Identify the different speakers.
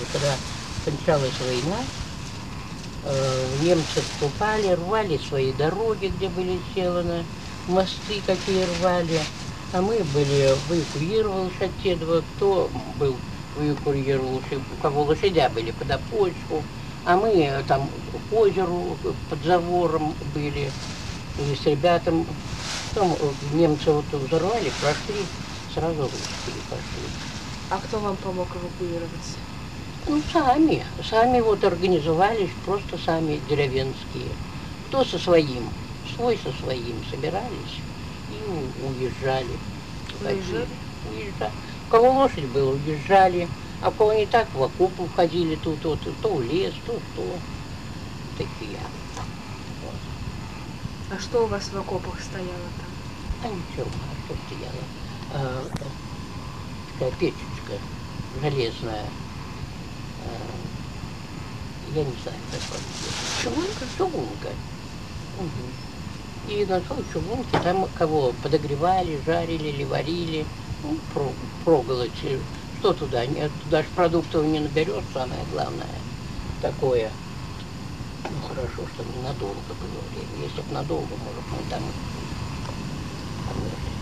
Speaker 1: когда кончалась война, немцы вступали, рвали свои дороги, где были сделаны, мосты какие рвали. А мы были, эвакуировался от Тедова, кто был эвакуировался, у кого лошадя были под опочку, а мы там к озеру под забором были, и с ребятами. Потом немцы вот взорвали, прошли, сразу русские пошли.
Speaker 2: А кто вам помог эвакуироваться?
Speaker 1: Ну, сами вот организовались, просто сами деревенские. Кто со своим, свой со своим собирались и уезжали.
Speaker 2: Уезжали?
Speaker 1: Уезжали. У кого лошадь была, уезжали, а у кого не так, в окопы уходили тут, вот, то в лес, то что. Такие. Вот.
Speaker 2: А что у вас в окопах стояло там?
Speaker 1: А ничего, а что стояло? Такая печечка железная. Я не знаю, как по-английски.
Speaker 2: Чугунка?
Speaker 1: Чугунка. Угу. И на той чугунке там кого подогревали, жарили или варили, ну, проголодь. Что туда? Нет, туда же продуктов не наберешь, самое главное. Такое. Ну, хорошо, что ненадолго было время. Если бы надолго, может, мы там померли.